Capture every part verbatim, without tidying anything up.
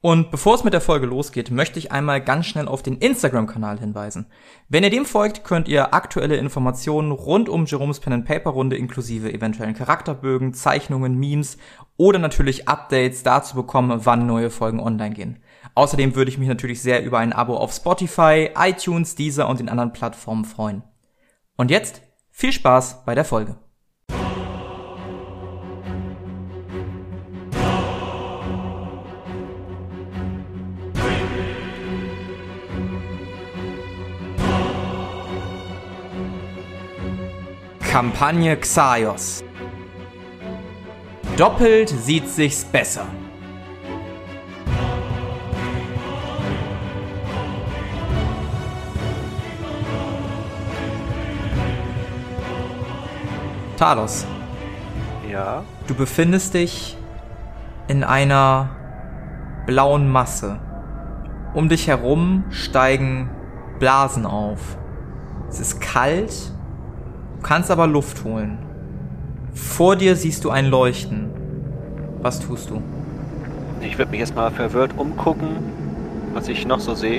Und bevor es mit der Folge losgeht, möchte ich einmal ganz schnell auf den Instagram-Kanal hinweisen. Wenn ihr dem folgt, könnt ihr aktuelle Informationen rund um Jerome's Pen and Paper Runde inklusive eventuellen Charakterbögen, Zeichnungen, Memes oder natürlich Updates dazu bekommen, wann neue Folgen online gehen. Außerdem würde ich mich natürlich sehr über ein Abo auf Spotify, iTunes, Deezer und den anderen Plattformen freuen. Und jetzt viel Spaß bei der Folge. Kampagne Xaios. Doppelt sieht sich's besser. Talos. Ja? Du befindest dich in einer blauen Masse. Um dich herum steigen Blasen auf. Es ist kalt. Du kannst aber Luft holen. Vor dir siehst du ein Leuchten. Was tust du? Ich würde mich erstmal verwirrt umgucken, was ich noch so sehe.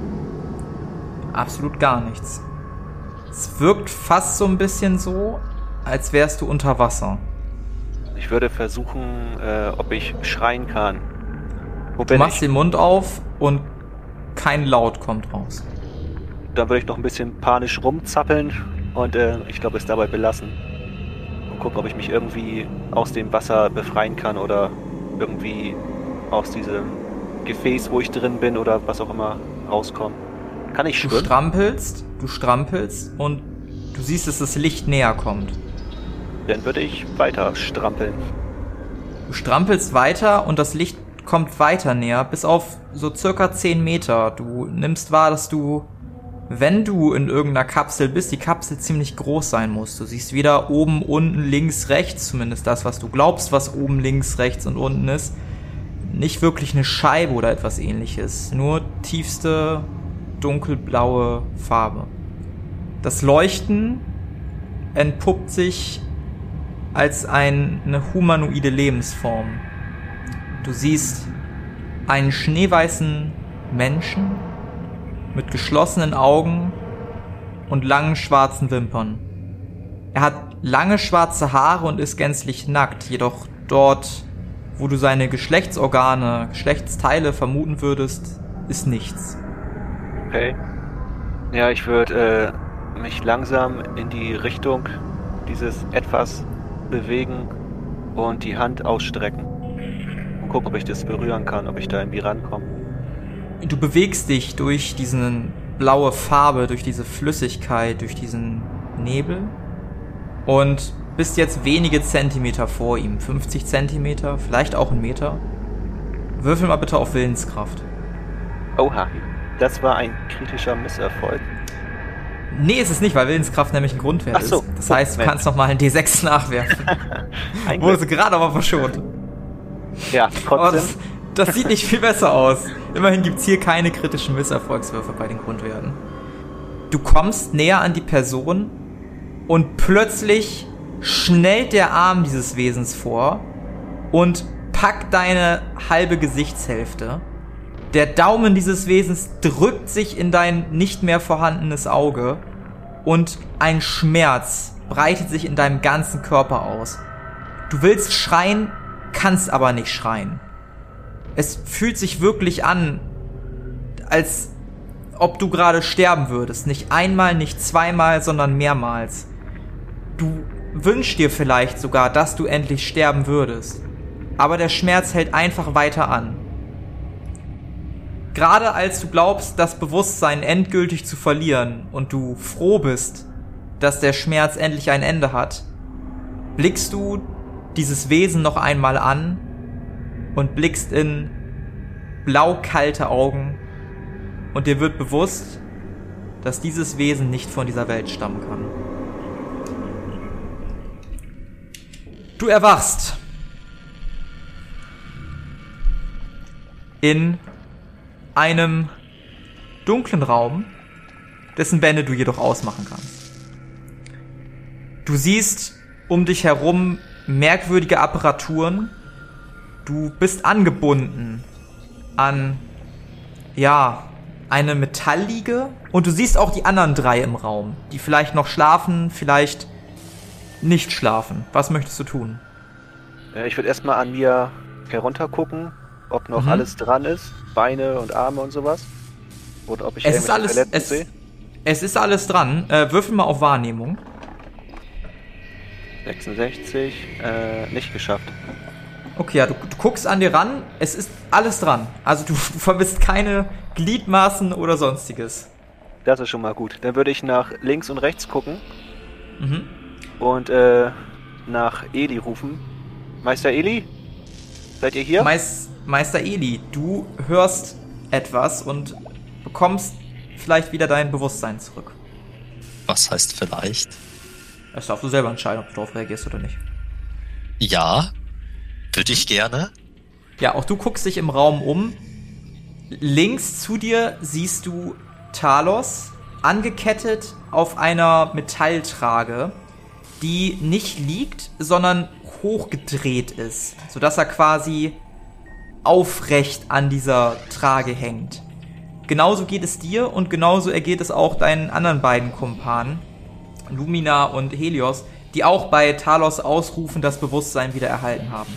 Absolut gar nichts. Es wirkt fast so ein bisschen so, als wärst du unter Wasser. Ich würde versuchen, äh, ob ich schreien kann. Wo Du bin machst ich? den Mund auf und kein Laut kommt raus. Dann würde ich noch ein bisschen panisch rumzappeln und äh, ich glaube es dabei belassen. Und gucken, ob ich mich irgendwie aus dem Wasser befreien kann oder irgendwie aus diesem Gefäß, wo ich drin bin oder was auch immer, rauskommen. Kann ich Du schwimmen? strampelst, du strampelst und du siehst, dass das Licht näher kommt. Dann würde ich weiter strampeln. Du strampelst weiter und das Licht kommt weiter näher, bis auf so circa zehn Meter. Du nimmst wahr, dass du, wenn du in irgendeiner Kapsel bist, die Kapsel ziemlich groß sein muss. Du siehst weder oben, unten, links, rechts, zumindest das, was du glaubst, was oben, links, rechts und unten ist, nicht wirklich eine Scheibe oder etwas ähnliches. Nur tiefste, dunkelblaue Farbe. Das Leuchten entpuppt sich als ein, eine humanoide Lebensform. Du siehst einen schneeweißen Menschen mit geschlossenen Augen und langen schwarzen Wimpern. Er hat lange schwarze Haare und ist gänzlich nackt, jedoch dort, wo du seine Geschlechtsorgane, Geschlechtsteile vermuten würdest, ist nichts. Okay. Ja, ich würde äh, mich langsam in die Richtung dieses Etwas bewegen und die Hand ausstrecken. Und gucken, ob ich das berühren kann, ob ich da irgendwie rankomme. Du bewegst dich durch diese blaue Farbe, durch diese Flüssigkeit, durch diesen Nebel und bist jetzt wenige Zentimeter vor ihm. fünfzig Zentimeter, vielleicht auch einen Meter. Würfel mal bitte auf Willenskraft. Oha, das war ein kritischer Misserfolg. Nee, ist es nicht, weil Willenskraft nämlich ein Grundwert Ach so. ist. Das heißt, du Moment. kannst noch mal einen D sechs nachwerfen. Ein Wurde Glück. sie gerade aber verschont. Ja, Aber trotzdem. das, das sieht nicht viel besser aus. Immerhin gibt's hier keine kritischen Misserfolgswürfe bei den Grundwerten. Du kommst näher an die Person und plötzlich schnellt der Arm dieses Wesens vor und packt deine halbe Gesichtshälfte. Der Daumen dieses Wesens drückt sich in dein nicht mehr vorhandenes Auge und ein Schmerz breitet sich in deinem ganzen Körper aus. Du willst schreien, kannst aber nicht schreien. Es fühlt sich wirklich an, als ob du gerade sterben würdest. Nicht einmal, nicht zweimal, sondern mehrmals. Du wünschst dir vielleicht sogar, dass du endlich sterben würdest. Aber der Schmerz hält einfach weiter an. Gerade als du glaubst, das Bewusstsein endgültig zu verlieren und du froh bist, dass der Schmerz endlich ein Ende hat, blickst du dieses Wesen noch einmal an und blickst in blau-kalte Augen und dir wird bewusst, dass dieses Wesen nicht von dieser Welt stammen kann. Du erwachst in einem dunklen Raum, dessen Wände du jedoch ausmachen kannst. Du siehst um dich herum merkwürdige Apparaturen. Du bist angebunden an, ja, eine Metallliege. Und du siehst auch die anderen drei im Raum, die vielleicht noch schlafen, vielleicht nicht schlafen. Was möchtest du tun? Äh, ich würde erstmal an mir heruntergucken, ob noch Mhm. alles dran ist. Beine und Arme und sowas. Oder ob ich Es ist irgendwelche alles, Verletzungen es, sehe. es ist alles dran. Äh, würfel mal auf Wahrnehmung. sechsundsechzig, äh, nicht geschafft. Okay, ja, du, du guckst an dir ran, es ist alles dran. Also du, du vermisst keine Gliedmaßen oder sonstiges. Das ist schon mal gut. Dann würde ich nach links und rechts gucken Mhm. und äh, nach Eli rufen. Meister Eli? Seid ihr hier? Meis, Meister Eli, du hörst etwas und bekommst vielleicht wieder dein Bewusstsein zurück. Was heißt vielleicht? Das darfst du selber entscheiden, ob du darauf reagierst oder nicht. Ja, würde ich gerne. Ja, auch du guckst dich im Raum um. Links zu dir siehst du Talos angekettet auf einer Metalltrage, die nicht liegt, sondern hochgedreht ist, sodass er quasi aufrecht an dieser Trage hängt. Genauso geht es dir und genauso ergeht es auch deinen anderen beiden Kumpanen, Lumina und Helios, die auch bei Talos Ausrufen das Bewusstsein wieder erhalten haben.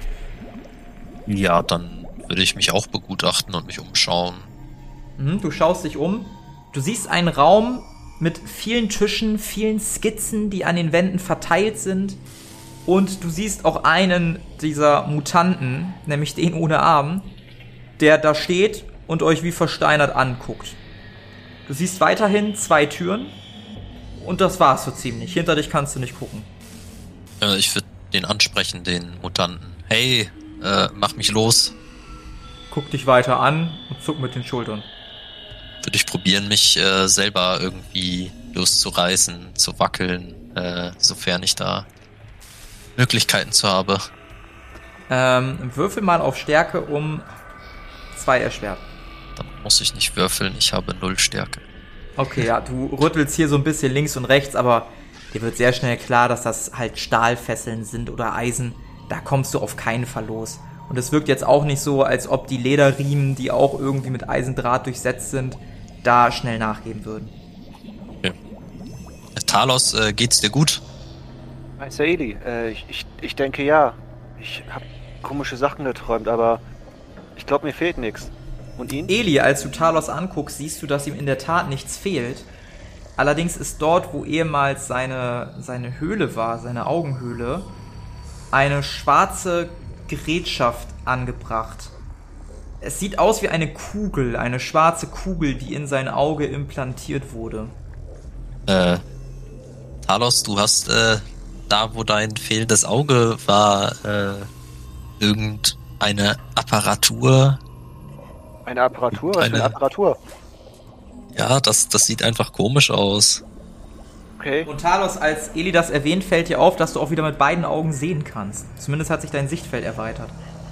Ja, dann würde ich mich auch begutachten und mich umschauen. Mhm, du schaust dich um. Du siehst einen Raum mit vielen Tischen, vielen Skizzen, die an den Wänden verteilt sind. Und du siehst auch einen dieser Mutanten, nämlich den ohne Arm, der da steht und euch wie versteinert anguckt. Du siehst weiterhin zwei Türen und das war's so ziemlich. Hinter dich kannst du nicht gucken. Äh, ich würde den ansprechen, den Mutanten. Hey, äh, mach mich los. Guck dich weiter an und zuck mit den Schultern. Würde ich probieren, mich äh, selber irgendwie loszureißen, zu wackeln, äh, sofern ich da Möglichkeiten zu habe. Ähm, würfel mal auf Stärke um zwei erschwert. Dann muss ich nicht würfeln, ich habe null Stärke. Okay, ja, du rüttelst hier so ein bisschen links und rechts, aber dir wird sehr schnell klar, dass das halt Stahlfesseln sind oder Eisen. Da kommst du auf keinen Fall los. Und es wirkt jetzt auch nicht so, als ob die Lederriemen, die auch irgendwie mit Eisendraht durchsetzt sind, da schnell nachgeben würden. Okay. Talos, äh, geht's dir gut? Meister Eli, äh, ich, ich, ich denke ja. Ich habe komische Sachen geträumt, aber ich glaube, mir fehlt nichts. Und Ihnen? Eli, als du Talos anguckst, siehst du, dass ihm in der Tat nichts fehlt. Allerdings ist dort, wo ehemals seine, seine Höhle war, seine Augenhöhle, eine schwarze Gerätschaft angebracht. Es sieht aus wie eine Kugel, eine schwarze Kugel, die in sein Auge implantiert wurde. Äh, Talos, du hast, äh, da wo dein fehlendes Auge war, äh, irgendeine Apparatur. Eine Apparatur? Was Eine- für eine Apparatur? Ja, das, das sieht einfach komisch aus. Okay. Und Talos, als Eli das erwähnt, fällt dir auf, dass du auch wieder mit beiden Augen sehen kannst. Zumindest hat sich dein Sichtfeld erweitert.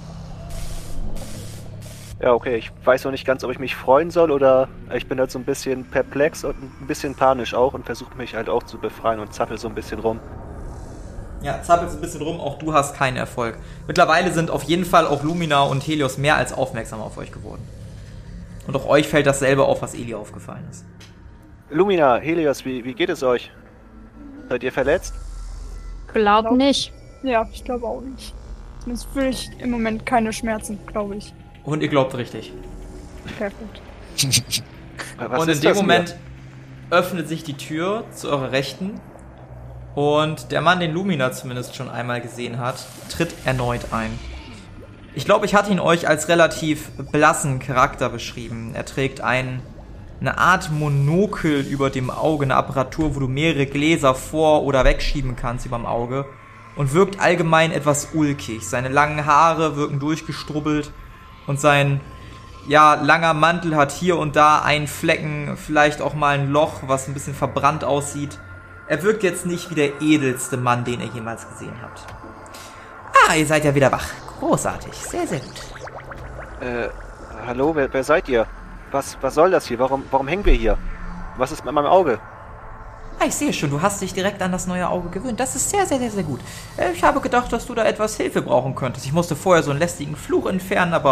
Ja, okay. Ich weiß noch nicht ganz, ob ich mich freuen soll oder ich bin halt so ein bisschen perplex und ein bisschen panisch auch und versuche mich halt auch zu befreien und zappel so ein bisschen rum. Ja, zappelst ein bisschen rum, auch du hast keinen Erfolg. Mittlerweile sind auf jeden Fall auch Lumina und Helios mehr als aufmerksam auf euch geworden. Und auch euch fällt dasselbe auf, was Eli aufgefallen ist. Lumina, Helios, wie, wie geht es euch? Seid ihr verletzt? Glaub nicht. Ja, ich glaube auch nicht. Zumindest fühle ich im Moment keine Schmerzen, glaube ich. Und ihr glaubt richtig. Perfekt. Was und in ist dem das Moment hier? öffnet sich die Tür zu eurer Rechten und der Mann, den Lumina zumindest schon einmal gesehen hat, tritt erneut ein. Ich glaube, ich hatte ihn euch als relativ blassen Charakter beschrieben. Er trägt ein, eine Art Monokel über dem Auge, eine Apparatur, wo du mehrere Gläser vor- oder wegschieben kannst überm Auge und wirkt allgemein etwas ulkig. Seine langen Haare wirken durchgestrubbelt und sein ja, langer Mantel hat hier und da einen Flecken, vielleicht auch mal ein Loch, was ein bisschen verbrannt aussieht. Er wirkt jetzt nicht wie der edelste Mann, den ihr jemals gesehen habt. Ah, ihr seid ja wieder wach. Großartig. Sehr, sehr gut. Äh, hallo, wer, wer seid ihr? Was, was soll das hier? Warum, warum hängen wir hier? Was ist mit meinem Auge? Ah, ich sehe schon, du hast dich direkt an das neue Auge gewöhnt. Das ist sehr, sehr, sehr, sehr gut. Äh, Ich habe gedacht, dass du da etwas Hilfe brauchen könntest. Ich musste vorher so einen lästigen Fluch entfernen, aber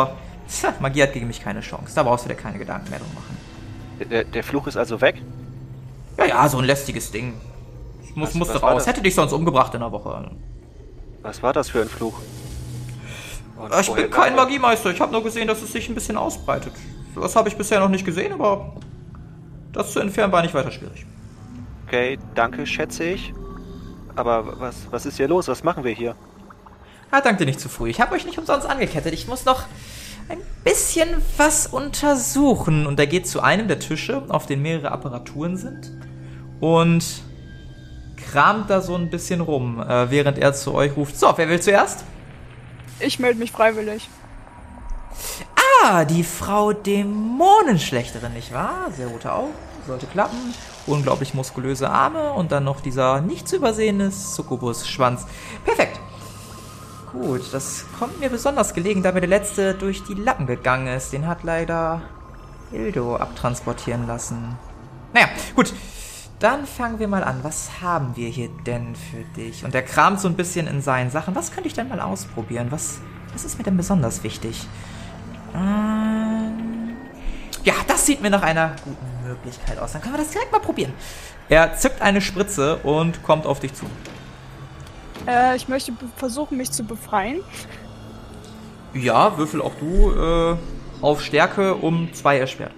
Tja, Magie hat gegen mich keine Chance. Da brauchst du dir keine Gedanken mehr drum machen. Der, der Fluch ist also weg? Ja, ja, so ein lästiges Ding. Ich muss, Was- musste was war raus. das? Hätte dich sonst umgebracht in der Woche. Was war das für ein Fluch? Und Ich woher bin kein kam er? Magiemeister. Ich habe nur gesehen, dass es sich ein bisschen ausbreitet. Das habe ich bisher noch nicht gesehen, aber das zu entfernen war nicht weiter schwierig. Okay, danke, schätze ich. Aber was, was ist hier los? Was machen wir hier? Ah, danke nicht zu früh. Ich habe euch nicht umsonst angekettet. Ich muss noch ein bisschen was untersuchen. Und er geht zu einem der Tische, auf denen mehrere Apparaturen sind. Und kramt da so ein bisschen rum, äh, während er zu euch ruft. So, wer will zuerst? Ich melde mich freiwillig. Ah, die Frau Dämonenschlechterin, nicht wahr? Sehr rote Augen, sollte klappen. Unglaublich muskulöse Arme und dann noch dieser nicht zu übersehende Succubus-Schwanz. Perfekt. Gut, das kommt mir besonders gelegen, da mir der letzte durch die Lappen gegangen ist. Den hat leider Hildo abtransportieren lassen. Naja, gut. Dann fangen wir mal an. Was haben wir hier denn für dich? Und er kramt so ein bisschen in seinen Sachen. Was könnte ich denn mal ausprobieren? Was, was ist mir denn besonders wichtig? Ähm, ja, das sieht mir nach einer guten Möglichkeit aus. Dann können wir das direkt mal probieren. Er zückt eine Spritze und kommt auf dich zu. Äh, ich möchte be- versuchen, mich zu befreien. Ja, würfel auch du äh, auf Stärke um zwei erschwert.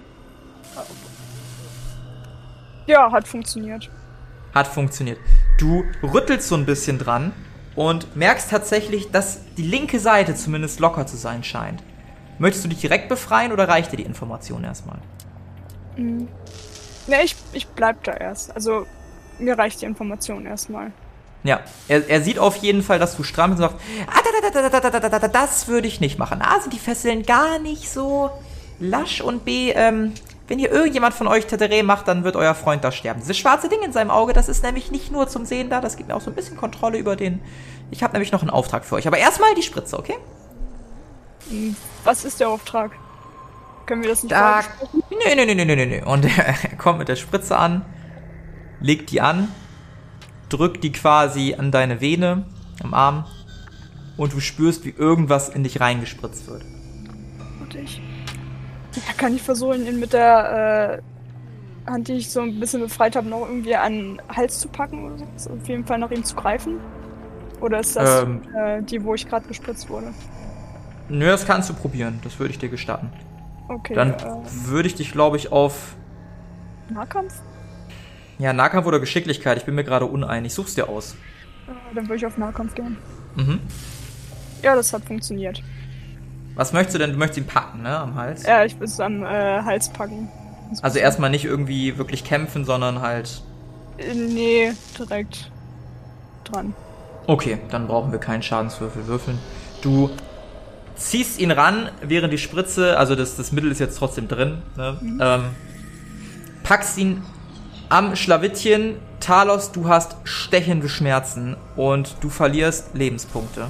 Ja, hat funktioniert. Hat funktioniert. Du rüttelst so ein bisschen dran und merkst tatsächlich, dass die linke Seite zumindest locker zu sein scheint. Möchtest du dich direkt befreien oder reicht dir die Information erstmal? Mhm. Ne, ich, ich bleib da erst. Also, mir reicht die Information erstmal. Ja, er, er sieht auf jeden Fall, dass du stramm bist und sagt, ah, da, da, da, da, da, da, da, da, das würde ich nicht machen. A, sind die Fesseln gar nicht so lasch und B, ähm, wenn hier irgendjemand von euch Tetere macht, dann wird euer Freund da sterben. Dieses schwarze Ding in seinem Auge, das ist nämlich nicht nur zum Sehen da, das gibt mir auch so ein bisschen Kontrolle über den... Ich habe nämlich noch einen Auftrag für euch. Aber erstmal die Spritze, okay? Mhm. Was ist der Auftrag? Können wir das nicht Da... vorgesprochen? Nee, nee, nee, nee, nee, nee. Und er kommt mit der Spritze an, legt die an, drückt die quasi an deine Vene am Arm und du spürst, wie irgendwas in dich reingespritzt wird. Und ich... Ja, kann ich versuchen, ihn mit der äh, Hand, die ich so ein bisschen befreit habe, noch irgendwie an den Hals zu packen oder so? Also auf jeden Fall nach ihm zu greifen? Oder ist das Ähm. äh, die, wo ich gerade gespritzt wurde? Nö, das kannst du probieren. Das würde ich dir gestatten. Okay, Dann äh, würde ich dich, glaube ich, auf... Nahkampf? Ja, Nahkampf oder Geschicklichkeit. Ich bin mir gerade uneinig. Such's dir aus. Äh, dann würde ich auf Nahkampf gehen. Mhm. Ja, das hat funktioniert. Was möchtest du denn? Du möchtest ihn packen, ne? Am Hals? Ja, ich will es am äh, Hals packen. Also erstmal nicht irgendwie wirklich kämpfen, sondern halt... Äh, nee, direkt dran. Okay, dann brauchen wir keinen Schadenswürfel würfeln. Du ziehst ihn ran, während die Spritze, also das, das Mittel ist jetzt trotzdem drin, ne? Mhm. Ähm, packst ihn am Schlawittchen. Talos, du hast stechende Schmerzen und du verlierst Lebenspunkte.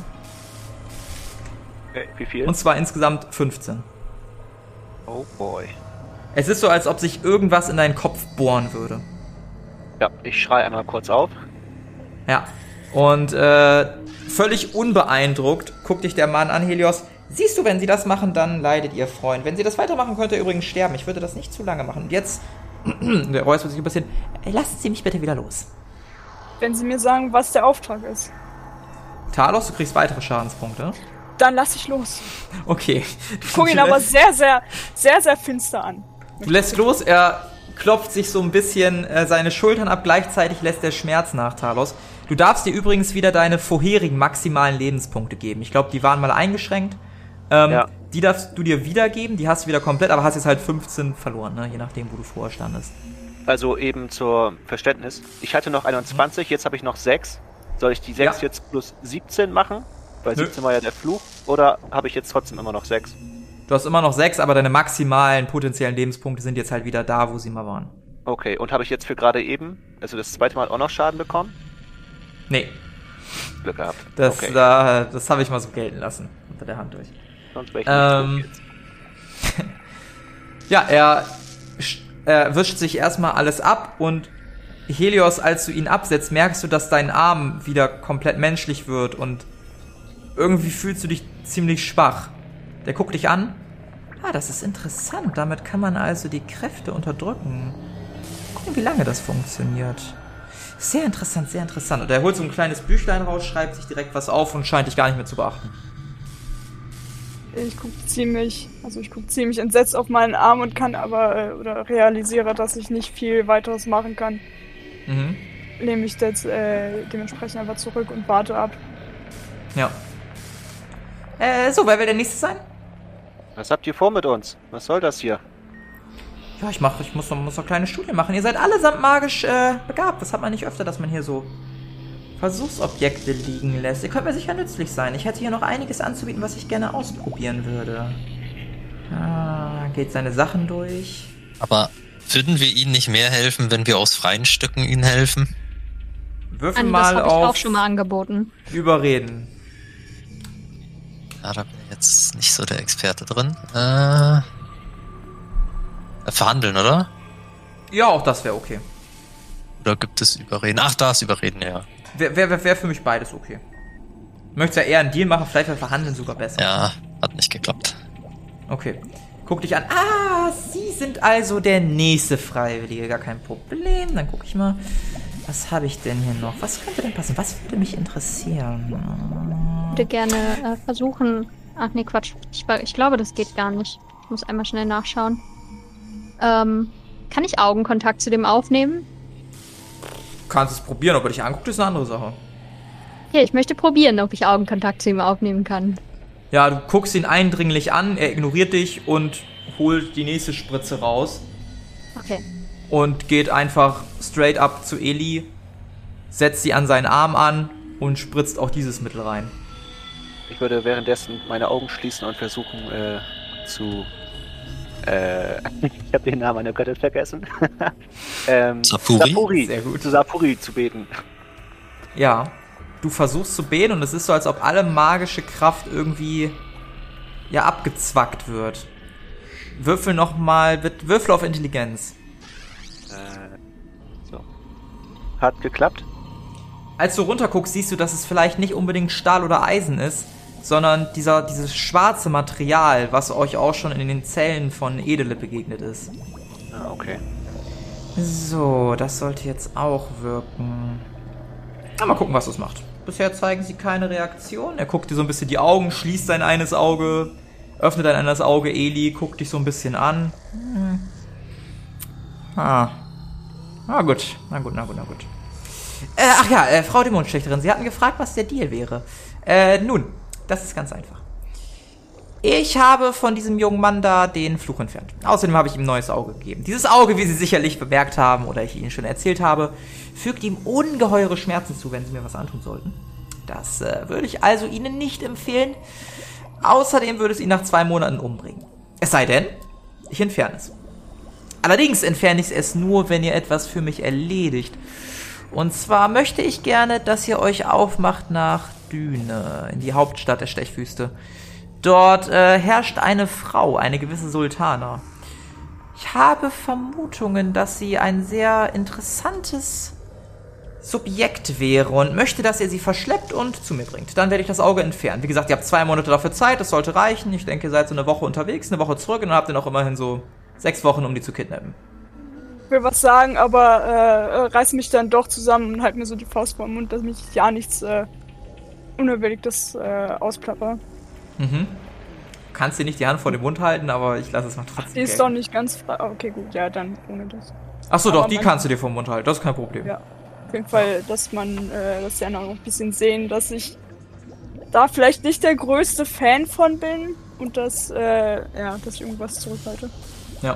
Okay, wie viel? Und zwar insgesamt fünfzehn. Oh boy. Es ist so, als ob sich irgendwas in deinen Kopf bohren würde. Ja, ich schreie einmal kurz auf. Ja. Und äh, völlig unbeeindruckt guckt dich der Mann an, Helios. Siehst du, wenn sie das machen, dann leidet ihr Freund. Wenn sie das weitermachen, könnt ihr übrigens sterben. Ich würde das nicht zu lange machen. Und jetzt, der räuspert sich ein bisschen. Lassen Sie mich bitte wieder los. Wenn Sie mir sagen, was der Auftrag ist, Talos, du kriegst weitere Schadenspunkte. dann lass ich los. Okay. Ich gucke ihn aber sehr, sehr, sehr, sehr finster an. Du lässt los, er klopft sich so ein bisschen äh, seine Schultern ab, gleichzeitig lässt der Schmerz nach, Talos. Du darfst dir übrigens wieder deine vorherigen maximalen Lebenspunkte geben. Ich glaube, die waren mal eingeschränkt. Ähm, ja. Die darfst du dir wiedergeben, die hast du wieder komplett, aber hast jetzt halt fünfzehn verloren, ne? Je nachdem, wo du vorher standest. Also eben zur Verständnis. Ich hatte noch einundzwanzig, jetzt habe ich noch sechs. Soll ich die sechs Ja. jetzt plus siebzehn machen? Weil Nö. siebzehn war ja der Fluch. Oder habe ich jetzt trotzdem immer noch sechs? Du hast immer noch sechs, aber deine maximalen potenziellen Lebenspunkte sind jetzt halt wieder da, wo sie mal waren. Okay, und habe ich jetzt für gerade eben, also das zweite Mal auch noch Schaden bekommen? Nee, Glück gehabt. das, okay. da, das habe ich mal so gelten lassen, unter der Hand durch. Sonst wäre ich Ähm, nicht tot jetzt. Ja, er, sch- er wischt sich erstmal alles ab und Helios, als du ihn absetzt, merkst du, dass dein Arm wieder komplett menschlich wird und irgendwie fühlst du dich ziemlich schwach. Der guckt dich an Ah, das ist interessant. Damit kann man also die Kräfte unterdrücken. Gucken, wie lange das funktioniert. Sehr interessant, sehr interessant. Und er holt so ein kleines Büchlein raus, schreibt sich direkt was auf und scheint dich gar nicht mehr zu beachten. Ich gucke ziemlich, also ich gucke ziemlich entsetzt auf meinen Arm und kann aber, äh, oder realisiere, dass ich nicht viel weiteres machen kann. Mhm. Lehne mich jetzt äh, dementsprechend einfach zurück und warte ab. Ja. Äh, so, wer will der Nächste sein? Was habt ihr vor mit uns? Was soll das hier? Ja, ich mach, ich muss noch, muss noch kleine Studien machen. Ihr seid allesamt magisch äh, begabt. Das hat man nicht öfter, dass man hier so Versuchsobjekte liegen lässt. Ihr könnt mir sicher nützlich sein. Ich hätte hier noch einiges anzubieten, was ich gerne ausprobieren würde. Ah, geht seine Sachen durch. Aber würden wir ihnen nicht mehr helfen, wenn wir aus freien Stücken ihnen helfen? Würfel An, mal das habe ich auf auch schon mal angeboten. Überreden. Ja, da bin ich jetzt nicht so der Experte drin. Äh, verhandeln, oder? Ja, auch das wäre okay. Oder gibt es Überreden? Ach, da ist Überreden, ja. Wäre wär, wär für mich beides okay. Möchtest ja eher einen Deal machen, vielleicht wäre Verhandeln sogar besser. Ja, hat nicht geklappt. Okay. Guck dich an. Ah, Sie sind also der nächste Freiwillige. Gar kein Problem. Dann gucke ich mal. Was habe ich denn hier noch? Was könnte denn passen? Was würde mich interessieren? Ich würde gerne äh, versuchen... Ach nee, Quatsch. Ich, ich glaube, das geht gar nicht. Ich muss einmal schnell nachschauen. Ähm, kann ich Augenkontakt zu dem aufnehmen? Du kannst es probieren, ob er dich anguckt, ist eine andere Sache. Ja, ich möchte probieren, ob ich Augenkontakt zu ihm aufnehmen kann. Ja, du guckst ihn eindringlich an, er ignoriert dich und holt die nächste Spritze raus. Okay. Und geht einfach straight up zu Eli, setzt sie an seinen Arm an und spritzt auch dieses Mittel rein. Ich würde währenddessen meine Augen schließen und versuchen äh, zu... Äh, ich habe den Namen meiner Göttin vergessen. ähm, Sapuri? Sapuri. Sehr gut. Zu Sapuri zu beten. Ja, du versuchst zu beten und es ist so, als ob alle magische Kraft irgendwie ja abgezwackt wird. Würfel nochmal, Würfel auf Intelligenz. Äh, so. Hat geklappt. Als du runterguckst, siehst du, dass es vielleicht nicht unbedingt Stahl oder Eisen ist, sondern dieser, dieses schwarze Material, was euch auch schon in den Zellen von Edele begegnet ist. Ah, okay. So, das sollte jetzt auch wirken. Na, mal gucken, was das macht. Bisher zeigen sie keine Reaktion. Er guckt dir so ein bisschen die Augen, schließt sein eines Auge, öffnet ein anderes Auge. Eli guckt dich so ein bisschen an. Hm. Ah. Na gut, na gut, na gut, na gut. Äh, ach ja, äh, Frau Dämonenschlechterin, Sie hatten gefragt, was der Deal wäre. Äh, nun, das ist ganz einfach. Ich habe von diesem jungen Mann da den Fluch entfernt. Außerdem habe ich ihm ein neues Auge gegeben. Dieses Auge, wie Sie sicherlich bemerkt haben oder ich Ihnen schon erzählt habe, fügt ihm ungeheure Schmerzen zu, wenn Sie mir was antun sollten. Das äh, würde ich also Ihnen nicht empfehlen. Außerdem würde es ihn nach zwei Monaten umbringen. Es sei denn, ich entferne es. Allerdings entferne ich es nur, wenn ihr etwas für mich erledigt. Und zwar möchte ich gerne, dass ihr euch aufmacht nach Düne, in die Hauptstadt der Stechwüste. Dort äh, herrscht eine Frau, eine gewisse Sultana. Ich habe Vermutungen, dass sie ein sehr interessantes Subjekt wäre und möchte, dass ihr sie verschleppt und zu mir bringt. Dann werde ich das Auge entfernen. Wie gesagt, ihr habt zwei Monate dafür Zeit, das sollte reichen. Ich denke, ihr seid so eine Woche unterwegs, eine Woche zurück und dann habt ihr noch immerhin so sechs Wochen, um die zu kidnappen. Ich will was sagen, aber äh, reiß mich dann doch zusammen und halt mir so die Faust vor den Mund, dass mich ja nichts äh, Unüberlegtes äh, ausplapper. Mhm. Du kannst dir nicht die Hand vor den Mund halten, aber ich lasse es mal trotzdem. Die ist gelten. doch nicht ganz frei. Oh, okay, gut, ja, dann ohne das. Achso, aber doch, die man- kannst du dir vom Mund halten, das ist kein Problem. Ja, auf jeden Fall, dass man, äh, dass die anderen auch ein bisschen sehen, dass ich da vielleicht nicht der größte Fan von bin und dass, äh, ja, dass ich irgendwas zurückhalte. Ja.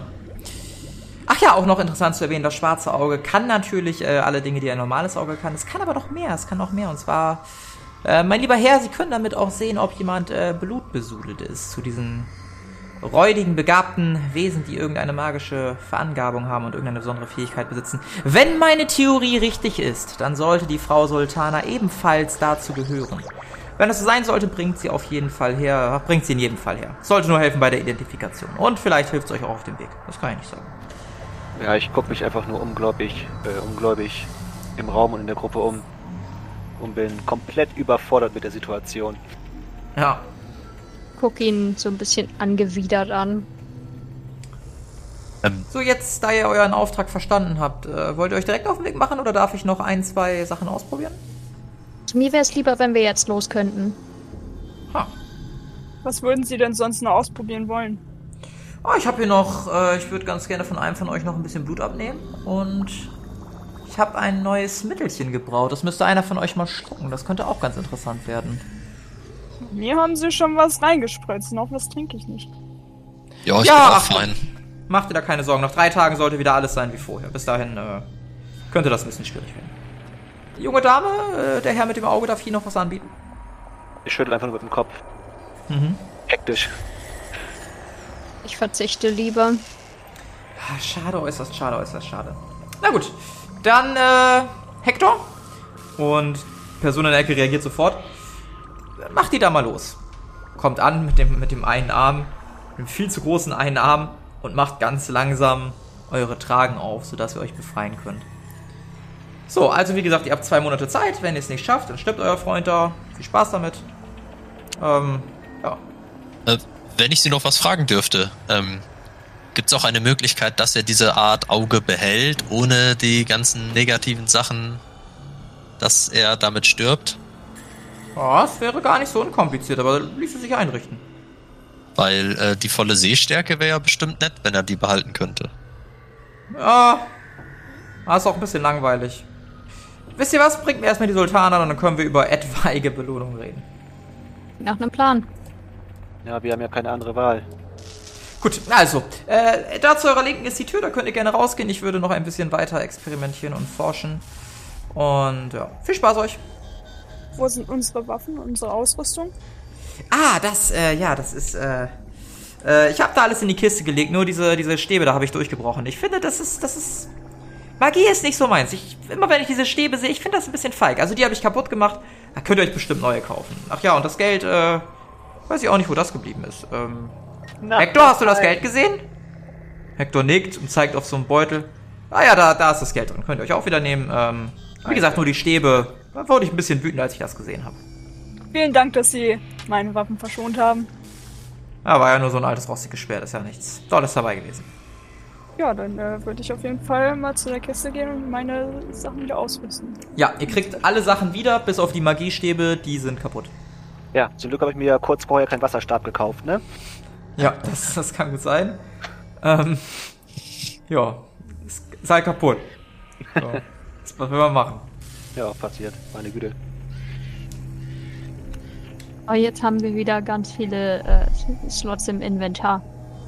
Ach ja, auch noch interessant zu erwähnen, das schwarze Auge kann natürlich äh, alle Dinge, die ein normales Auge kann. Es kann aber noch mehr, es kann noch mehr. Und zwar, äh, mein lieber Herr, Sie können damit auch sehen, ob jemand äh, blutbesudelt ist. Zu diesen räudigen, begabten Wesen, die irgendeine magische Verangebung haben und irgendeine besondere Fähigkeit besitzen. Wenn meine Theorie richtig ist, dann sollte die Frau Sultana ebenfalls dazu gehören. Wenn das so sein sollte, bringt sie auf jeden Fall her, bringt sie in jedem Fall her. Sollte nur helfen bei der Identifikation. Und vielleicht hilft es euch auch auf dem Weg. Das kann ich nicht sagen. Ja, ich gucke mich einfach nur ungläubig, äh, ungläubig im Raum und in der Gruppe um und bin komplett überfordert mit der Situation. Ja. Guck ihn so ein bisschen angewidert an. Ähm, So, jetzt, da ihr euren Auftrag verstanden habt, äh, wollt ihr euch direkt auf den Weg machen oder darf ich noch ein, zwei Sachen ausprobieren? Zu mir wäre es lieber, wenn wir jetzt los könnten. Ha. Was würden Sie denn sonst noch ausprobieren wollen? Oh, ich habe hier noch, äh, ich würde ganz gerne von einem von euch noch ein bisschen Blut abnehmen. Und ich habe ein neues Mittelchen gebraut. Das müsste einer von euch mal schlucken. Das könnte auch ganz interessant werden. Mir haben Sie schon was reingespritzt. Noch was trinke ich nicht. ja, ich Ja, bin auch ach, fein. Macht ihr da keine Sorgen. Nach drei Tagen sollte wieder alles sein wie vorher. Bis dahin äh, könnte das ein bisschen schwierig werden. Die junge Dame, äh, der Herr mit dem Auge, darf ich Ihnen noch was anbieten? Ich schüttel einfach nur mit dem Kopf. Mhm. Hektisch. Ich verzichte lieber. Ah, schade, äußerst schade, äußerst schade. Na gut, dann äh, Hector. Und Person in der Ecke reagiert sofort. Macht die da mal los. Kommt an mit dem, mit dem einen Arm, mit dem viel zu großen einen Arm und macht ganz langsam eure Tragen auf, sodass ihr euch befreien könnt. So, also wie gesagt, ihr habt zwei Monate Zeit. Wenn ihr es nicht schafft, dann stirbt euer Freund da. Viel Spaß damit. Ähm, ja. Äh, wenn ich Sie noch was fragen dürfte, ähm, gibt es auch eine Möglichkeit, dass er diese Art Auge behält, ohne die ganzen negativen Sachen, dass er damit stirbt? Ja, es wäre gar nicht so unkompliziert, aber ließe sich einrichten. Weil äh, die volle Sehstärke wäre ja bestimmt nett, wenn er die behalten könnte. Ja, das ist auch ein bisschen langweilig. Wisst ihr was? Bringt mir erstmal die Sultaner und dann können wir über etwaige Belohnungen reden. Nach einem Plan. Ja, wir haben ja keine andere Wahl. Gut, also, äh, da zu eurer Linken ist die Tür, da könnt ihr gerne rausgehen. Ich würde noch ein bisschen weiter experimentieren und forschen. Und ja, viel Spaß euch. Wo sind unsere Waffen, unsere Ausrüstung? Ah, das, äh, ja, das ist, äh, äh, ich habe da alles in die Kiste gelegt, nur diese, diese Stäbe, da habe ich durchgebrochen. Ich finde, das ist, das ist, Magie ist nicht so meins. Ich, immer wenn ich diese Stäbe sehe, ich finde das ein bisschen feig. Also die habe ich kaputt gemacht, da könnt ihr euch bestimmt neue kaufen. Ach ja, und das Geld, äh, weiß ich auch nicht, wo das geblieben ist. Ähm, Na, Hector, hast du das Geld gesehen? Hector nickt und zeigt auf so einen Beutel. Ah ja, da, da ist das Geld drin, könnt ihr euch auch wieder nehmen. Ähm, wie gesagt, nur die Stäbe, da wurde ich ein bisschen wütend, als ich das gesehen habe. Vielen Dank, dass Sie meine Waffen verschont haben. Ja, war ja nur so ein altes rostiges Schwert, ist ja nichts Tolles dabei gewesen. Ja, dann äh, würde ich auf jeden Fall mal zu der Kiste gehen und meine Sachen wieder ausrüsten. Ja, ihr kriegt alle Sachen wieder, bis auf die Magiestäbe, die sind kaputt. Ja, zum Glück habe ich mir ja kurz vorher keinen Wasserstab gekauft, ne? Ja, das, das kann gut sein. Ähm, ja, ist, ist halt kaputt. So, was will man machen? Ja, passiert. Meine Güte. Aber jetzt haben wir wieder ganz viele äh, Slots im Inventar.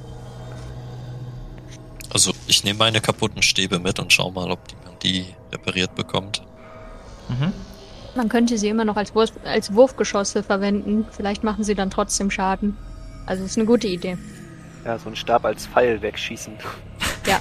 Also ich nehme meine kaputten Stäbe mit und schau mal, ob man die repariert bekommt. Mhm. Man könnte sie immer noch als, Wurf als Wurfgeschosse verwenden. Vielleicht machen sie dann trotzdem Schaden. Also ist eine gute Idee. Ja, so einen Stab als Pfeil wegschießen. Ja.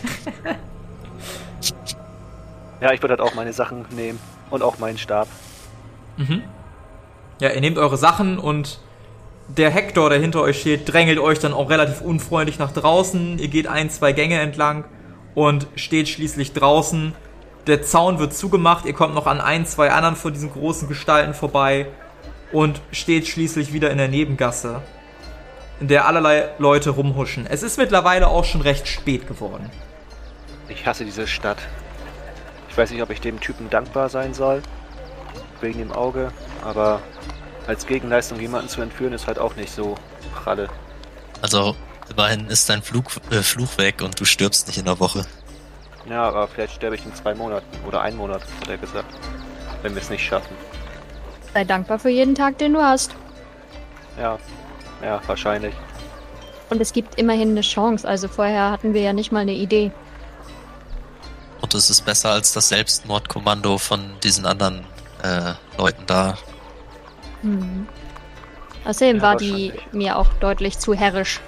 Ja, ich würde halt auch meine Sachen nehmen. Und auch meinen Stab. Mhm. Ja, ihr nehmt eure Sachen und der Hector, der hinter euch steht, drängelt euch dann auch relativ unfreundlich nach draußen. Ihr geht ein, zwei Gänge entlang und steht schließlich draußen. Der Zaun wird zugemacht, ihr kommt noch an ein, zwei anderen von diesen großen Gestalten vorbei und steht schließlich wieder in der Nebengasse, in der allerlei Leute rumhuschen. Es ist mittlerweile auch schon recht spät geworden. Ich hasse diese Stadt. Ich weiß nicht, ob ich dem Typen dankbar sein soll. Wegen dem Auge. Aber als Gegenleistung jemanden zu entführen, ist halt auch nicht so pralle. Also immerhin ist dein Flug, äh, Fluch weg und du stirbst nicht in der Woche. Ja, aber vielleicht sterbe ich in zwei Monaten. Oder einen Monat, hat er gesagt. Wenn wir es nicht schaffen. Sei dankbar für jeden Tag, den du hast. Ja, ja, wahrscheinlich. Und es gibt immerhin eine Chance. Also vorher hatten wir ja nicht mal eine Idee. Und es ist besser als das Selbstmordkommando von diesen anderen äh, Leuten da. Hm. Außerdem Ja, war die wahrscheinlich. mir auch deutlich zu herrisch.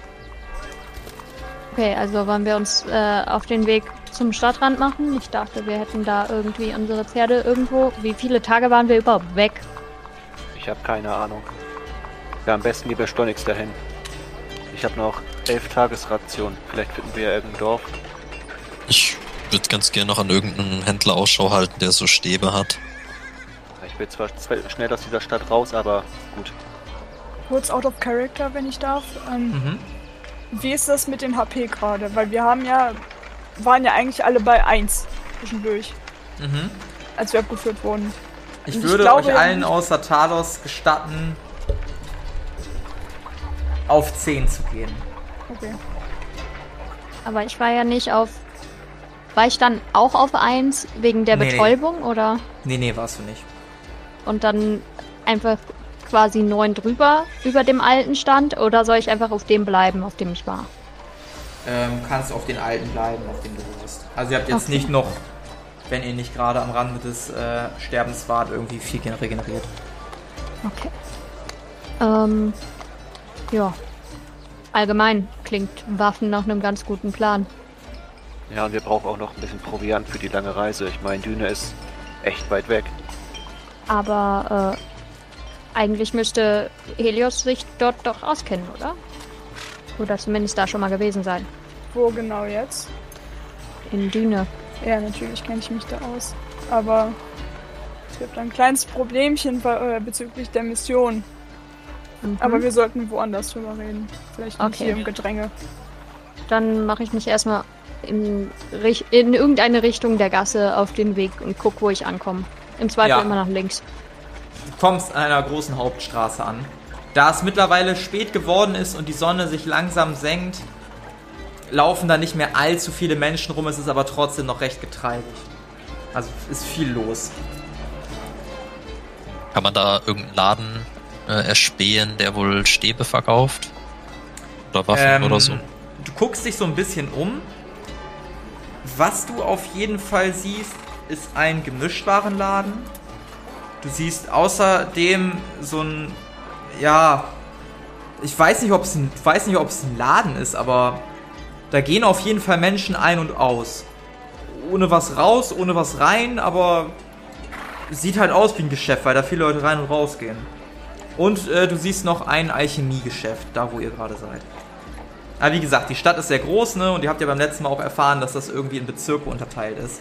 Okay, also wollen wir uns äh, auf den Weg zum Stadtrand machen? Ich dachte, wir hätten da irgendwie unsere Pferde irgendwo. Wie viele Tage waren wir überhaupt weg? Ich habe keine Ahnung. Ja, am besten lieber schleunigst dahin. Ich habe noch elf Tagesration. Vielleicht finden wir ja irgendein Dorf. Ich würde ganz gerne noch an irgendeinen Händler Ausschau halten, der so Stäbe hat. Ich will zwar zwe- schnell aus dieser Stadt raus, aber gut. Kurz out of character, wenn ich darf. Ähm, Mhm. Wie ist das mit den H P gerade? Weil wir haben ja, waren ja eigentlich alle bei eins zwischendurch, Mhm. als wir abgeführt wurden. Ich Und ich würde glaube euch ja allen nicht- außer Talos gestatten, auf zehn zu gehen. Okay. Aber ich war ja nicht auf... War ich dann auch auf eins wegen der Nee, nee. Betäubung, oder? Nee, nee, warst du nicht. Und dann einfach quasi neun drüber über dem alten Stand? Oder soll ich einfach auf dem bleiben, auf dem ich war? Ähm, kannst auf den alten bleiben, auf dem du bist. Also ihr habt jetzt Okay. nicht noch, wenn ihr nicht gerade am Rande des äh, Sterbens wart, irgendwie viel gen- regeneriert. Okay. Ähm, ja. Allgemein klingt Waffen nach einem ganz guten Plan. Ja, und wir brauchen auch noch ein bisschen Proviant für die lange Reise. Ich meine, Düne ist echt weit weg. Aber äh, eigentlich müsste Helios sich dort doch auskennen, oder? Oder zumindest da schon mal gewesen sein. Wo genau jetzt? In Düne. Ja, natürlich kenne ich mich da aus. Aber es gibt ein kleines Problemchen be- äh, bezüglich der Mission. Mhm. Aber wir sollten woanders drüber reden. Vielleicht nicht Okay. hier im Gedränge. Dann mache ich mich erstmal in, Rich- in irgendeine Richtung der Gasse auf den Weg und guck, wo ich ankomme. Im Zweifel Ja. immer nach links. Du kommst an einer großen Hauptstraße an. Da es mittlerweile spät geworden ist und die Sonne sich langsam senkt, laufen da nicht mehr allzu viele Menschen rum, es ist aber trotzdem noch recht getreibig. Also ist viel los. Kann man da irgendeinen Laden äh, erspähen, der wohl Stäbe verkauft? Oder Waffen Ähm, oder so? Du guckst dich so ein bisschen um. Was du auf jeden Fall siehst, ist ein Gemischtwarenladen. Du siehst außerdem so ein, ja, ich weiß nicht, ob es ein, weiß nicht, ob es ein Laden ist, aber da gehen auf jeden Fall Menschen ein und aus. Ohne was raus, ohne was rein, aber sieht halt aus wie ein Geschäft, weil da viele Leute rein und raus gehen. Und äh, du siehst noch ein Alchemiegeschäft, da wo ihr gerade seid. Aber wie gesagt, die Stadt ist sehr groß, ne? Und ihr habt ja beim letzten Mal auch erfahren, dass das irgendwie in Bezirke unterteilt ist.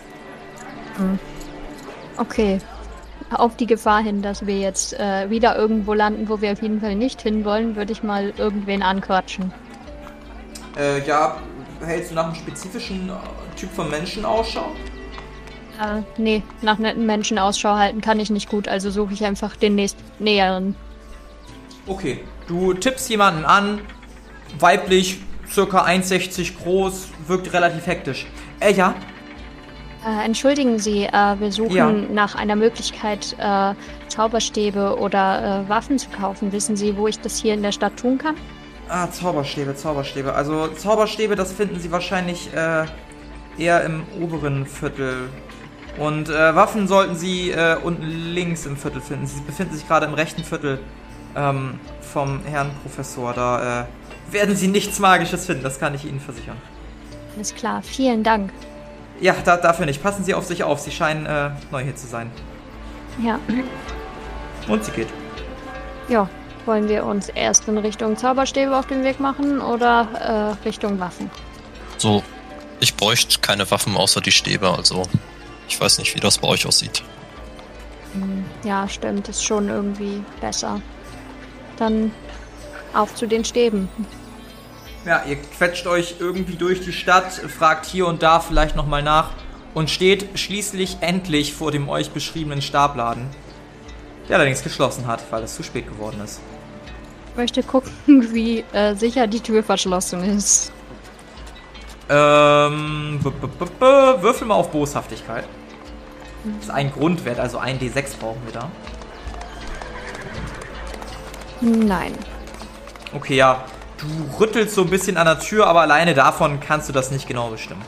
Okay. Auf die Gefahr hin, dass wir jetzt äh, wieder irgendwo landen, wo wir auf jeden Fall nicht hinwollen, würde ich mal irgendwen anquatschen. Äh, ja, hältst du nach einem spezifischen äh, Typ von Menschen Ausschau? Äh, nee, nach netten Menschen Ausschau halten kann ich nicht gut, also suche ich einfach den nächst näheren. Okay, du tippst jemanden an, weiblich, circa eins Komma sechzig groß, wirkt relativ hektisch. Äh, ja, Äh, entschuldigen Sie, äh, wir suchen Ja. nach einer Möglichkeit, äh, Zauberstäbe oder äh, Waffen zu kaufen. Wissen Sie, wo ich das hier in der Stadt tun kann? ah, Zauberstäbe, Zauberstäbe. Also Zauberstäbe, das finden Sie wahrscheinlich äh, eher im oberen Viertel. Und äh, Waffen sollten Sie äh, unten links im Viertel finden. Sie befinden sich gerade im rechten Viertel ähm, vom Herrn Professor. Da äh, werden Sie nichts Magisches finden, das kann ich Ihnen versichern. Alles klar, vielen Dank. Ja, da, dafür nicht. Passen Sie auf sich auf. Sie scheinen äh, neu hier zu sein. Ja, Und sie geht. ja. Wollen wir uns erst in Richtung Zauberstäbe auf den Weg machen oder äh, Richtung Waffen? So, ich bräuchte keine Waffen außer die Stäbe, also ich weiß nicht, wie das bei euch aussieht. Hm, ja, stimmt, ist schon irgendwie besser. Dann auf zu den Stäben. Ja, ihr quetscht euch irgendwie durch die Stadt, fragt hier und da vielleicht nochmal nach und steht schließlich endlich vor dem euch beschriebenen Stabladen, der allerdings geschlossen hat, weil es zu spät geworden ist. Ich möchte gucken, wie äh, sicher die Tür verschlossen ist. Ähm, b -b -b -b würfel mal auf Boshaftigkeit. Das ist ein Grundwert, also ein D sechs brauchen wir da. Nein. Okay, ja, du rüttelst so ein bisschen an der Tür, aber alleine davon kannst du das nicht genau bestimmen.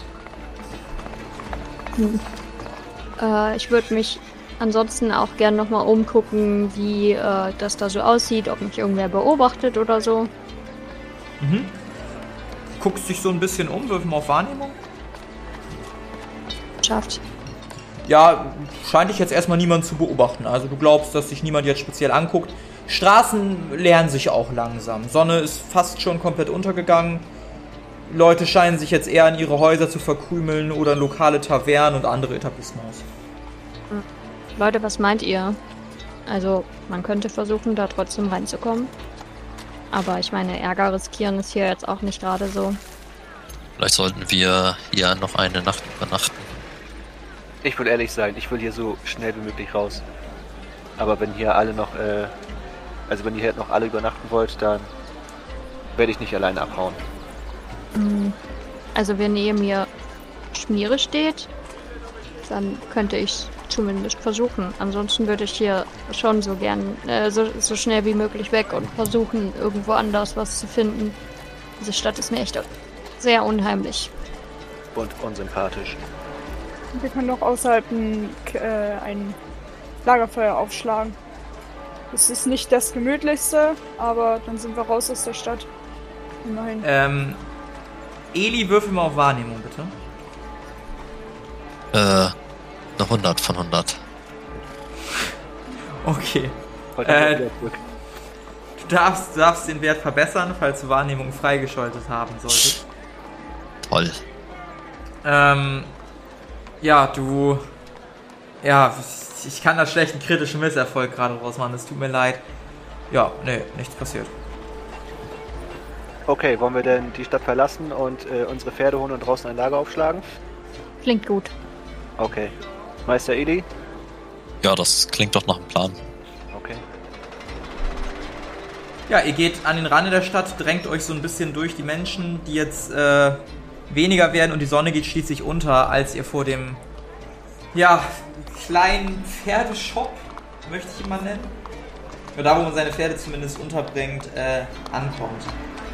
Äh, ich würde mich ansonsten auch gern nochmal umgucken, wie äh, das da so aussieht, ob mich irgendwer beobachtet oder so. Mhm. Guckst dich so ein bisschen um, würfel mal auf Wahrnehmung. Schafft. Ja, scheint dich jetzt erstmal niemand zu beobachten. Also du glaubst, dass sich niemand jetzt speziell anguckt. Straßen leeren sich auch langsam. Sonne ist fast schon komplett untergegangen. Leute scheinen sich jetzt eher in ihre Häuser zu verkrümeln oder in lokale Tavernen und andere Etablissements. Leute, was meint ihr? Also, man könnte versuchen, da trotzdem reinzukommen. Aber ich meine, Ärger riskieren ist hier jetzt auch nicht gerade so. Vielleicht sollten wir hier noch eine Nacht übernachten. Ich will ehrlich sein, ich will hier so schnell wie möglich raus. Aber wenn hier alle noch, äh, also wenn ihr hier noch alle übernachten wollt, dann werde ich nicht alleine abhauen. Also wenn neben mir Schmiere steht, dann könnte ich zumindest versuchen. Ansonsten würde ich hier schon so gern, äh, so, so schnell wie möglich weg und versuchen, irgendwo anders was zu finden. Diese Stadt ist mir echt sehr unheimlich. Und unsympathisch. Wir können doch außerhalb ein, äh, ein Lagerfeuer aufschlagen. Es ist nicht das gemütlichste, aber dann sind wir raus aus der Stadt. Immerhin. Ähm, Eli, würfel mal auf Wahrnehmung, bitte. Äh, eine hundert von hundert. Okay. Heute Äh, wieder zurück. Du darfst, du darfst den Wert verbessern, falls du Wahrnehmung freigeschaltet haben solltest. Toll. Ähm, ja, du... Ja, ich kann da schlecht einen kritischen Misserfolg gerade draus machen, es tut mir leid. Ja, nee, nichts passiert. Okay, wollen wir denn die Stadt verlassen und äh, unsere Pferde holen und draußen ein Lager aufschlagen? Klingt gut. Okay. Meister Eli? Ja, das klingt doch nach einem Plan. Okay. Ja, ihr geht an den Rand der Stadt, drängt euch so ein bisschen durch die Menschen, die jetzt äh, weniger werden und die Sonne geht schließlich unter, als ihr vor dem, ja, kleinen Pferdeshop, möchte ich ihn mal nennen, oder da, wo man seine Pferde zumindest unterbringt, äh, ankommt.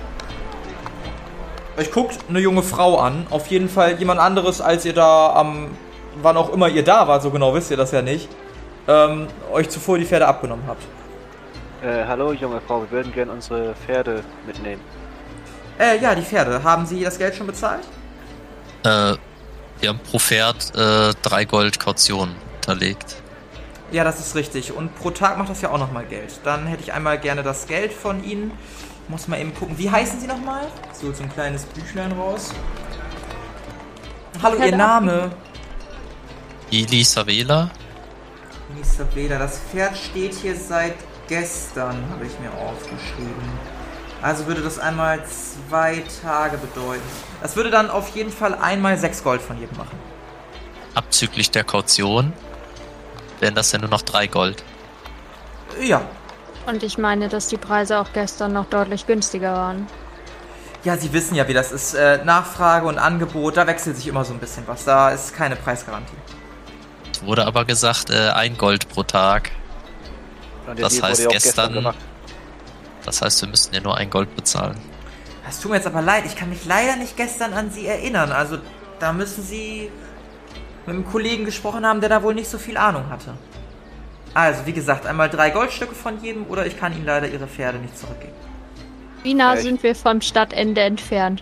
Euch guckt eine junge Frau an, auf jeden Fall jemand anderes, als ihr da am, wann auch immer ihr da wart, so genau wisst ihr das ja nicht, ähm, euch zuvor die Pferde abgenommen habt. Äh, hallo junge Frau, wir würden gerne unsere Pferde mitnehmen. Äh, ja, die Pferde. Haben Sie das Geld schon bezahlt? Äh, wir haben pro Pferd äh, drei Gold Kaution hinterlegt. Ja, das ist richtig. Und pro Tag macht das ja auch nochmal Geld. Dann hätte ich einmal gerne das Geld von Ihnen. Muss mal eben gucken. Wie heißen Sie nochmal? So, so ein kleines Büchlein raus. Hallo, Ihr Name? Eli Savela. Eli Savela. Das Pferd steht hier seit gestern, habe ich mir aufgeschrieben. Also würde das einmal zwei Tage bedeuten. Das würde dann auf jeden Fall einmal sechs Gold von jedem machen. Abzüglich der Kaution wären das ja nur noch drei Gold. Ja. Und ich meine, dass die Preise auch gestern noch deutlich günstiger waren. Ja, Sie wissen ja, wie das ist. Äh, Nachfrage und Angebot, da wechselt sich immer so ein bisschen was. Da ist keine Preisgarantie. Es wurde aber gesagt, äh, ein Gold pro Tag. Und der Das Deal heißt wurde ja auch gestern, gemacht. das heißt, wir müssten ja nur ein Gold bezahlen. Das tut mir jetzt aber leid. Ich kann mich leider nicht gestern an Sie erinnern. Also, da müssen Sie mit einem Kollegen gesprochen haben, der da wohl nicht so viel Ahnung hatte. Also, wie gesagt, einmal drei Goldstücke von jedem oder ich kann Ihnen leider Ihre Pferde nicht zurückgeben. Wie nah Echt? sind wir vom Stadtende entfernt?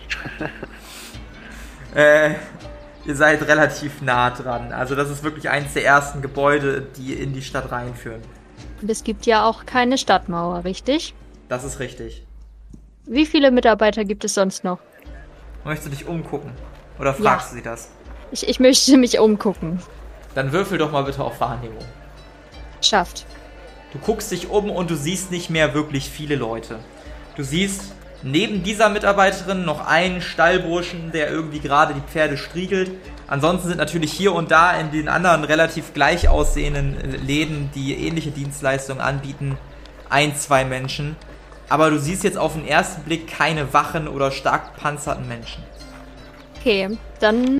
Äh, ihr seid relativ nah dran. Also, das ist wirklich eins der ersten Gebäude, die in die Stadt reinführen. Und es gibt ja auch keine Stadtmauer, richtig? Das ist richtig. Wie viele Mitarbeiter gibt es sonst noch? Möchtest du dich umgucken? Oder fragst Ja. du sie das? Ich, ich möchte mich umgucken. Dann würfel doch mal bitte auf Wahrnehmung. Schafft. Du guckst dich um und du siehst nicht mehr wirklich viele Leute. Du siehst neben dieser Mitarbeiterin noch einen Stallburschen, der irgendwie gerade die Pferde striegelt. Ansonsten sind natürlich hier und da in den anderen relativ gleich aussehenden Läden, die ähnliche Dienstleistungen anbieten, ein, zwei Menschen. Aber du siehst jetzt auf den ersten Blick keine wachen oder stark gepanzerten Menschen. Okay, dann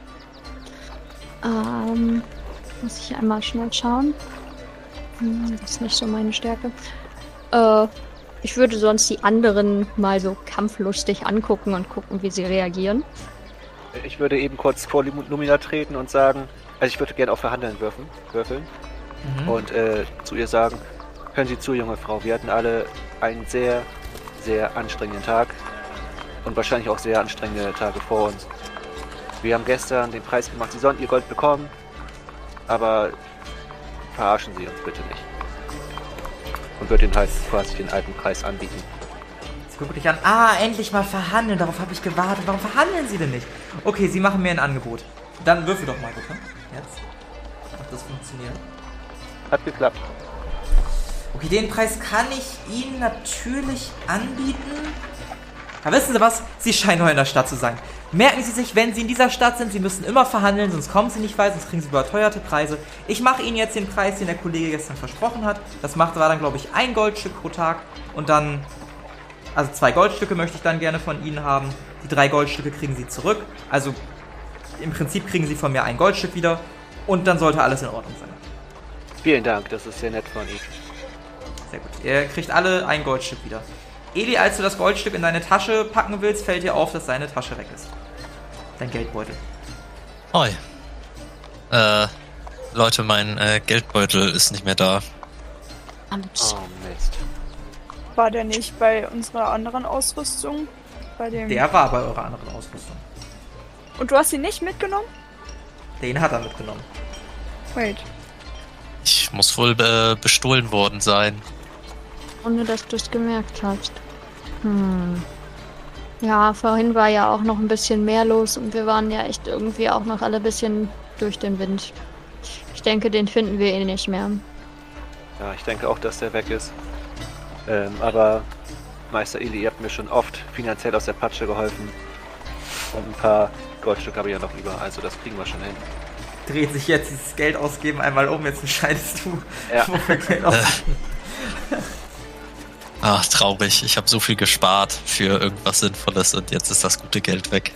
ähm, muss ich einmal schnell schauen. Hm, das ist nicht so meine Stärke. Äh, ich würde sonst die anderen mal so kampflustig angucken und gucken, wie sie reagieren. Ich würde eben kurz vor Lumina treten und sagen, also ich würde gerne auf Verhandeln würfeln, würfeln Mhm. und äh, zu ihr sagen, hören Sie zu, junge Frau, wir hatten alle einen sehr, sehr anstrengenden Tag und wahrscheinlich auch sehr anstrengende Tage vor uns. Wir haben gestern den Preis gemacht, Sie sollen Ihr Gold bekommen, aber verarschen Sie uns bitte nicht. Und würde Ihnen halt quasi den alten Preis anbieten. Jetzt guck dich an. Ah, endlich mal verhandeln. Darauf habe ich gewartet. Warum verhandeln Sie denn nicht? Okay, Sie machen mir ein Angebot. Dann würfel doch mal bitte. Jetzt. Ob das funktioniert. Hat geklappt. Okay, den Preis kann ich Ihnen natürlich anbieten. Aber wissen Sie was? Sie scheinen neu in der Stadt zu sein. Merken Sie sich, wenn Sie in dieser Stadt sind, Sie müssen immer verhandeln, sonst kommen Sie nicht weit, sonst kriegen Sie überteuerte Preise. Ich mache Ihnen jetzt den Preis, den der Kollege gestern versprochen hat. Das macht war dann, glaube ich, ein Goldstück pro Tag. Und dann, also zwei Goldstücke möchte ich dann gerne von Ihnen haben. Die drei Goldstücke kriegen Sie zurück. Also im Prinzip kriegen Sie von mir ein Goldstück wieder. Und dann sollte alles in Ordnung sein. Vielen Dank, das ist sehr nett von Ihnen. Sehr gut. Ihr kriegt alle ein Goldstück wieder. Eli, als du das Goldstück in deine Tasche packen willst, fällt dir auf, dass deine Tasche weg ist. Dein Geldbeutel. Oi. Äh, Leute, mein äh, Geldbeutel ist nicht mehr da. Oh Mist. War der nicht bei unserer anderen Ausrüstung? Bei dem. Der war bei eurer anderen Ausrüstung. Und du hast ihn nicht mitgenommen? Den hat er mitgenommen. Wait. Ich muss wohl äh, bestohlen worden sein. Ohne dass du es gemerkt hast. Hm. Ja, vorhin war ja auch noch ein bisschen mehr los und wir waren ja echt irgendwie auch noch alle ein bisschen durch den Wind. Ich denke, den finden wir eh nicht mehr. Ja, ich denke auch, dass der weg ist. Ähm, aber Meister Eli, ihr habt mir schon oft finanziell aus der Patsche geholfen. Und ein paar Goldstücke habe ich ja noch über, also das kriegen wir schon hin. Dreht sich jetzt dieses Geld ausgeben einmal um, jetzt entscheidest du, Ja. wofür Geld ausgeben. Ach, traurig. Ich habe so viel gespart für irgendwas Sinnvolles und jetzt ist das gute Geld weg.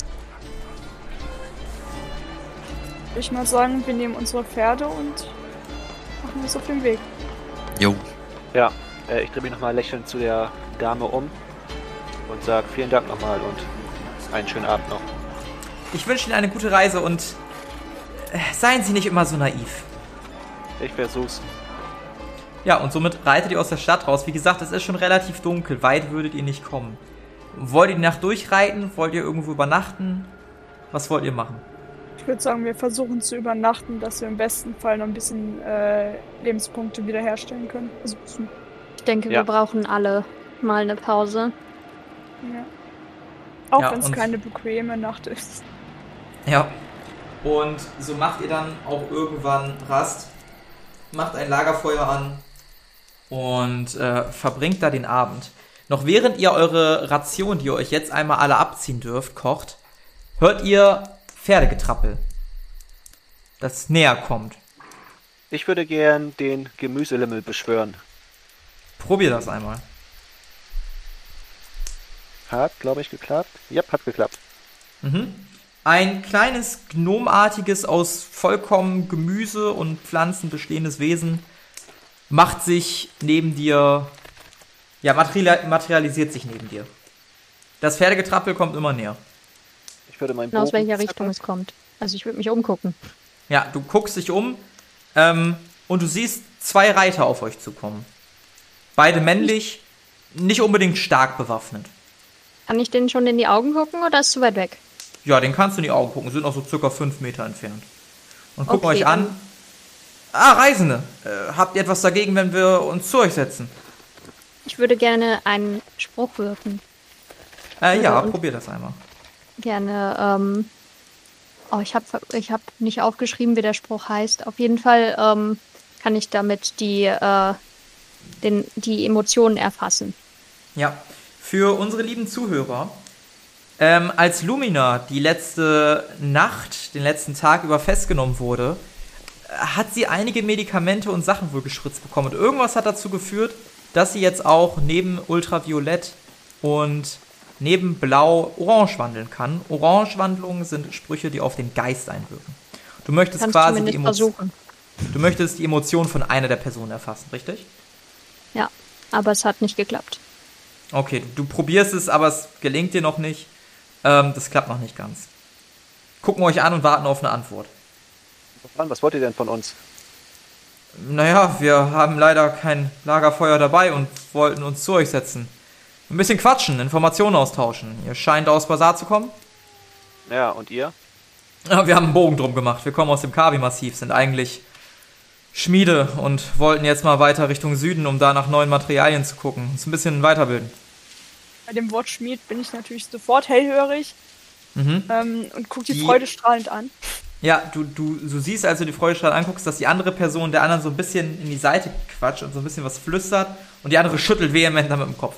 Ich mal sagen, wir nehmen unsere Pferde und machen uns auf den Weg. Jo. Ja, äh, ich drehe mich nochmal lächelnd zu der Dame um und sage vielen Dank nochmal und einen schönen Abend noch. Ich wünsche Ihnen eine gute Reise und äh, seien Sie nicht immer so naiv. Ich versuch's. Ja, und somit reitet ihr aus der Stadt raus. Wie gesagt, es ist schon relativ dunkel. Weit würdet ihr nicht kommen. Wollt ihr die Nacht durchreiten? Wollt ihr irgendwo übernachten? Was wollt ihr machen? Ich würde sagen, wir versuchen zu übernachten, dass wir im besten Fall noch ein bisschen äh, Lebenspunkte wiederherstellen können. Also, Ich denke, Ja. wir brauchen alle mal eine Pause. ja. Auch Ja, wenn es und- keine bequeme Nacht ist. Ja. Und so macht ihr dann auch irgendwann Rast. Macht ein Lagerfeuer an. Und äh, verbringt da den Abend. Noch während ihr eure Ration, die ihr euch jetzt einmal alle abziehen dürft, kocht, hört ihr Pferdegetrappel, das näher kommt. Ich würde gern den Gemüselimmel beschwören. Probier das einmal. Hat, glaube ich, geklappt. Ja, hat geklappt. Mhm. Ein kleines, gnomartiges, aus vollkommen Gemüse und Pflanzen bestehendes Wesen macht sich neben dir, ja, material, materialisiert sich neben dir. Das Pferdegetrappel kommt immer näher. Ich würde meinen Und aus Bogen welcher Richtung zacken. es kommt. Also ich würde mich umgucken. Ja, du guckst dich um ähm, und du siehst zwei Reiter auf euch zukommen. Beide männlich, nicht unbedingt stark bewaffnet. Kann ich denen schon in die Augen gucken oder ist es zu weit weg? Ja, den kannst du in die Augen gucken, sind noch so circa fünf Meter entfernt. Und gucken Okay, euch an. dann- Ah, Reisende, äh, habt ihr etwas dagegen, wenn wir uns zu euch setzen? Ich würde gerne einen Spruch wirken. Äh, ja, Ja, und- probier das einmal. Gerne, ähm... Oh, ich habe ich hab nicht aufgeschrieben, wie der Spruch heißt. Auf jeden Fall ähm, kann ich damit die, äh, den, die Emotionen erfassen. Ja, für unsere lieben Zuhörer, ähm, als Lumina die letzte Nacht, den letzten Tag über festgenommen wurde, äh, hat sie einige Medikamente und Sachen wohl gespritzt bekommen. Und irgendwas hat dazu geführt, dass sie jetzt auch neben Ultraviolett und neben Blau Orange wandeln kann. Orange-Wandlungen sind Sprüche, die auf den Geist einwirken. Du möchtest Kannst quasi die zumindest Emotion, versuchen. du möchtest die Emotion von einer der Personen erfassen, richtig? Ja, aber es hat nicht geklappt. Okay, du probierst es, aber es gelingt dir noch nicht. Ähm, das klappt noch nicht ganz. Gucken euch an und warten auf eine Antwort. Was wollt ihr denn von uns? Naja, wir haben leider kein Lagerfeuer dabei und wollten uns zu euch setzen. Ein bisschen quatschen, Informationen austauschen. Ihr scheint aus Basar zu kommen. Ja, und ihr? Ja, wir haben einen Bogen drum gemacht. Wir kommen aus dem Kavi-Massiv, sind eigentlich Schmiede und wollten jetzt mal weiter Richtung Süden, um da nach neuen Materialien zu gucken. Uns ein bisschen weiterbilden. Bei dem Wort Schmied bin ich natürlich sofort hellhörig Mhm. ähm, und guck die, Die- Freude strahlend an. Ja, du, du, du siehst, als du die Freudestrahl anguckst, dass die andere Person der anderen so ein bisschen in die Seite quatscht und so ein bisschen was flüstert und die andere schüttelt vehement mit dem Kopf.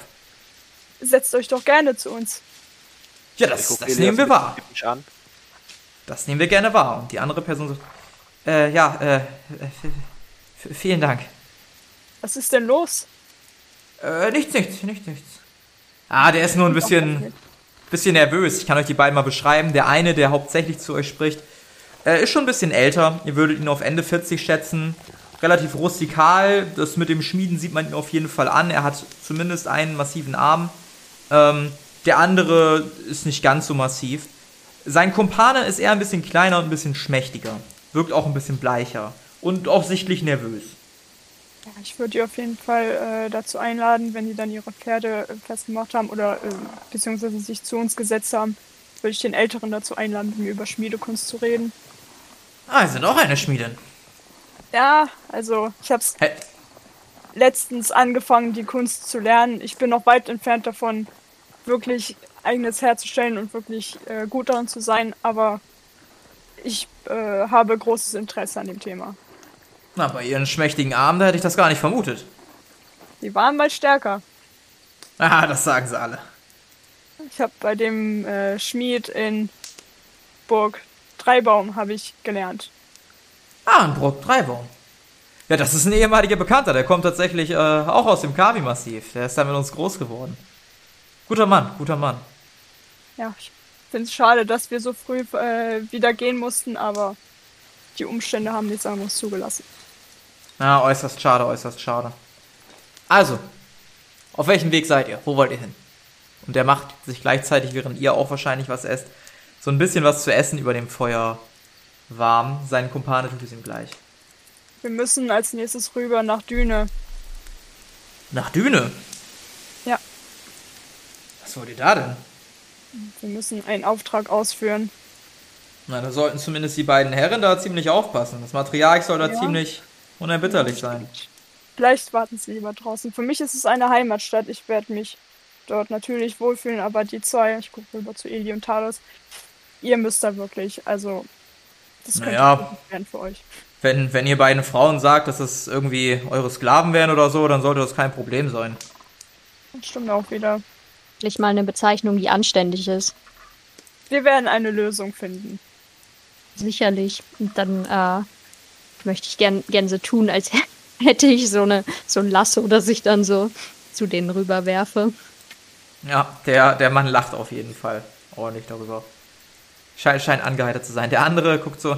Setzt euch doch gerne zu uns. Ja, das, Ich guck das Elias nehmen wir ein bisschen wahr. skeptisch an. Das nehmen wir gerne wahr. Und die andere Person sagt, äh, ja, äh, f- f- vielen Dank. Was ist denn los? Äh, nichts, nichts, nichts, nichts. Ah, der ist nur ein bisschen, bisschen nervös. Ich kann euch die beiden mal beschreiben. Der eine, der hauptsächlich zu euch spricht, äh, ist schon ein bisschen älter. Ihr würdet ihn auf Ende vierzig schätzen. Relativ rustikal. Das mit dem Schmieden sieht man ihn auf jeden Fall an. Er hat zumindest einen massiven Arm. Ähm, der andere ist nicht ganz so massiv. Sein Kumpane ist eher ein bisschen kleiner und ein bisschen schmächtiger. Wirkt auch ein bisschen bleicher. Und auch sichtlich nervös. Ja, ich würde die auf jeden Fall äh, dazu einladen, wenn die dann ihre Pferde äh, festgemacht haben oder äh, beziehungsweise sich zu uns gesetzt haben, würde ich den Älteren dazu einladen, mit mir über Schmiedekunst zu reden. Ah, Sie sind auch eine Schmiedin. Ja, also ich habe es Hä? letztens angefangen, die Kunst zu lernen. Ich bin noch weit entfernt davon, wirklich eigenes herzustellen und wirklich äh, gut daran zu sein, aber ich äh, habe großes Interesse an dem Thema. Na, bei Ihren schmächtigen Armen, da hätte ich das gar nicht vermutet. Die waren mal stärker. Ah, das sagen sie alle. Ich habe bei dem äh, Schmied in Burg Dreibaum habe ich gelernt. Ah, ein Brock Dreibaum. Ja, das ist ein ehemaliger Bekannter. Der kommt tatsächlich äh, auch aus dem Kavi-Massiv. Der ist da mit uns groß geworden. Guter Mann, guter Mann. Ja, ich finde es schade, dass wir so früh äh, wieder gehen mussten, aber die Umstände haben nichts anderes zugelassen. Ja, äußerst schade, äußerst schade. Also, auf welchem Weg seid ihr? Wo wollt ihr hin? Und der macht sich gleichzeitig, während ihr auch wahrscheinlich was esst, so ein bisschen was zu essen über dem Feuer warm. Sein Kumpane tut es ihm gleich. Wir müssen als nächstes rüber nach Düne. Nach Düne? Ja, Was wollt ihr da denn? wir müssen einen Auftrag ausführen. Na, da sollten zumindest die beiden Herren da ziemlich aufpassen. Das Material soll da Ja. ziemlich unerbitterlich sein. Vielleicht warten sie lieber draußen. Für mich ist es eine Heimatstadt. Ich werde mich dort natürlich wohlfühlen, aber die zwei, ich gucke rüber zu Eli und Talos, ihr müsst da wirklich, also das könnte Naja. gut werden für euch. Wenn, wenn ihr beiden Frauen sagt, dass es irgendwie eure Sklaven wären oder so, dann sollte das kein Problem sein. Das stimmt auch wieder. Endlich mal eine Bezeichnung, die anständig ist. Wir werden eine Lösung finden. Sicherlich. Und dann äh, möchte ich gern, gern so tun, als hätte ich so eine so ein Lasso, das ich dann so zu denen rüberwerfe. Ja, der, der Mann lacht auf jeden Fall ordentlich darüber. Scheint, scheint angeheitert zu sein. Der andere guckt so,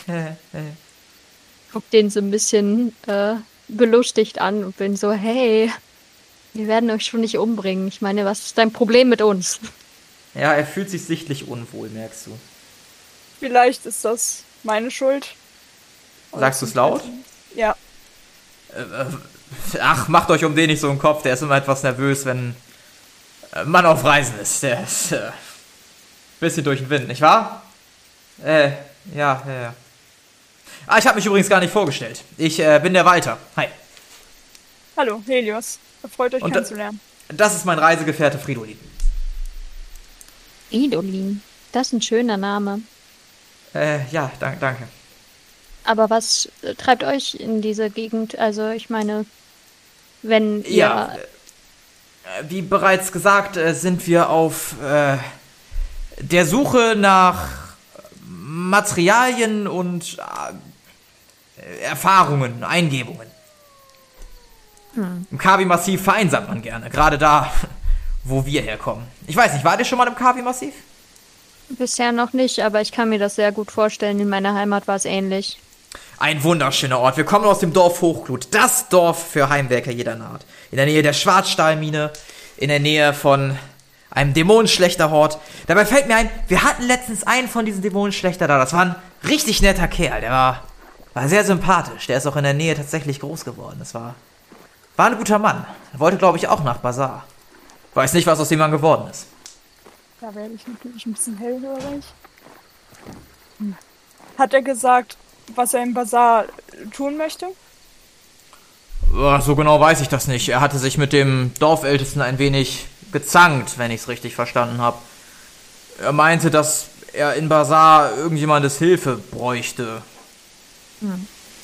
Guck den so ein bisschen äh, belustigt an und bin so, hey, wir werden euch schon nicht umbringen. Ich meine, was ist dein Problem mit uns? ja, er fühlt sich sichtlich unwohl, merkst du. Vielleicht ist das meine Schuld. Sagst du es laut? Ja. Äh, äh, ach, macht euch um den nicht so einen Kopf. Der ist immer etwas nervös, wenn äh, man auf Reisen ist. Der ist äh, bisschen durch den Wind, nicht wahr? Äh, ja, ja, ja. Ah, ich habe mich übrigens gar nicht vorgestellt. Ich äh, bin der Walter. Hi. Hallo, Helios. Freut euch Und da- kennenzulernen. Das ist mein Reisegefährte Fridolin. Idolin, das ist ein schöner Name. Äh, ja, danke, danke. Aber was äh, treibt euch in diese Gegend? Also, ich meine, wenn ihr... Ja, äh, wie bereits gesagt, äh, sind wir auf äh, der Suche nach Materialien und äh, Erfahrungen, Eingebungen. Hm. Im Kavi-Massiv vereinsamt man gerne, gerade da, wo wir herkommen. Ich weiß nicht, wart ihr schon mal im Kavi-Massiv? Bisher noch nicht, aber ich kann mir das sehr gut vorstellen. In meiner Heimat war es ähnlich. Ein wunderschöner Ort. Wir kommen aus dem Dorf Hochglut. Das Dorf für Heimwerker jeder Art. In der Nähe der Schwarzstahlmine. In der Nähe von einem Dämonenschlechterhort. Dabei fällt mir ein, wir hatten letztens einen von diesen Dämonenschlechter da. Das war ein richtig netter Kerl. Der war, war sehr sympathisch. Der ist auch in der Nähe tatsächlich groß geworden. Das war, war ein guter Mann. Er wollte, glaube ich, auch nach Bazar. Weiß nicht, was aus dem Mann geworden ist. Da werde ich natürlich ein bisschen hellhörig. Hm. Hat er gesagt, was er im Bazar tun möchte? Ja, so genau weiß ich das nicht. Er hatte sich mit dem Dorfältesten ein wenig gezankt, wenn ich es richtig verstanden habe. Er meinte, dass er in Bazar irgendjemandes Hilfe bräuchte. Hm.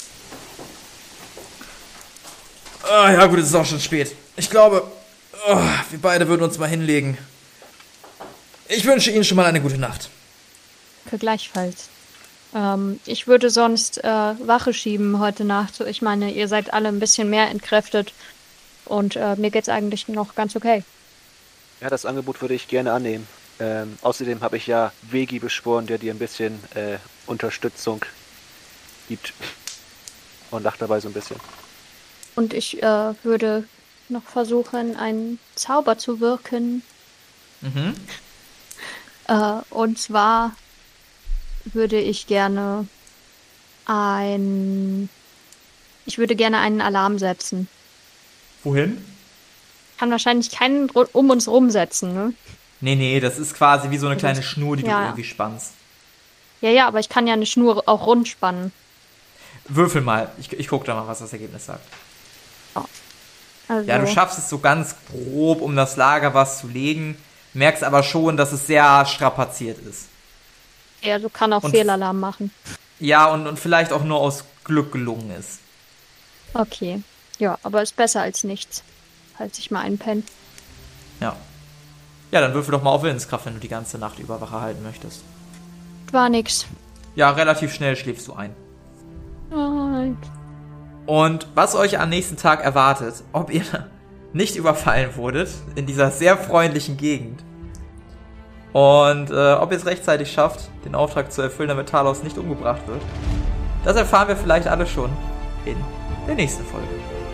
Ah, ja gut, es ist auch schon spät. Ich glaube, oh, wir beide würden uns mal hinlegen. Ich wünsche Ihnen schon mal eine gute Nacht. Für gleichfalls. Ähm, ich würde sonst äh, Wache schieben heute Nacht. Ich meine, ihr seid alle ein bisschen mehr entkräftet und äh, mir geht's eigentlich noch ganz okay. Ja, das Angebot würde ich gerne annehmen. Ähm, außerdem habe ich ja Vegi beschworen, der dir ein bisschen äh, Unterstützung gibt. Und lacht dabei so ein bisschen. Und ich äh, würde noch versuchen, einen Zauber zu wirken. Mhm. Äh, und zwar würde ich gerne ein... Ich würde gerne einen Alarm setzen. Wohin? Kann wahrscheinlich keinen ru- um uns rumsetzen, ne? Nee, nee, das ist quasi wie so eine kleine Schnur, die Ja, du ja. irgendwie spannst. Ja, ja, aber ich kann ja eine Schnur auch rund spannen. Würfel mal. Ich, ich guck da mal, was das Ergebnis sagt. Also, Ja, du schaffst es so ganz grob, um das Lager was zu legen, merkst aber schon, dass es sehr strapaziert ist. ja, du kann auch Und- Fehlalarm machen. Ja, und, und vielleicht auch nur aus Glück gelungen ist. Okay. Ja, aber ist besser als nichts. Falls ich mal einpenne. Ja. Ja, dann würfel doch mal auf Willenskraft, wenn du die ganze Nacht über Wache halten möchtest. War nix. Ja, relativ schnell schläfst du ein. Nein. Und was euch am nächsten Tag erwartet, ob ihr nicht überfallen wurdet in dieser sehr freundlichen Gegend und äh, ob ihr es rechtzeitig schafft, den Auftrag zu erfüllen, damit Talos nicht umgebracht wird, das erfahren wir vielleicht alle schon in der nächsten Folge.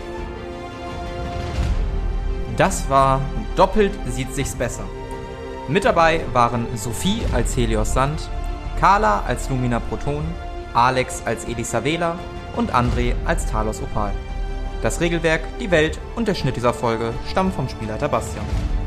Das war Doppelt sieht sich's besser. Mit dabei waren Sophie als Helios Sand, Carla als Lumina Proton, Alex als Elisabela und André als Talos Opal. Das Regelwerk, die Welt und der Schnitt dieser Folge stammen vom Spielleiter Bastian.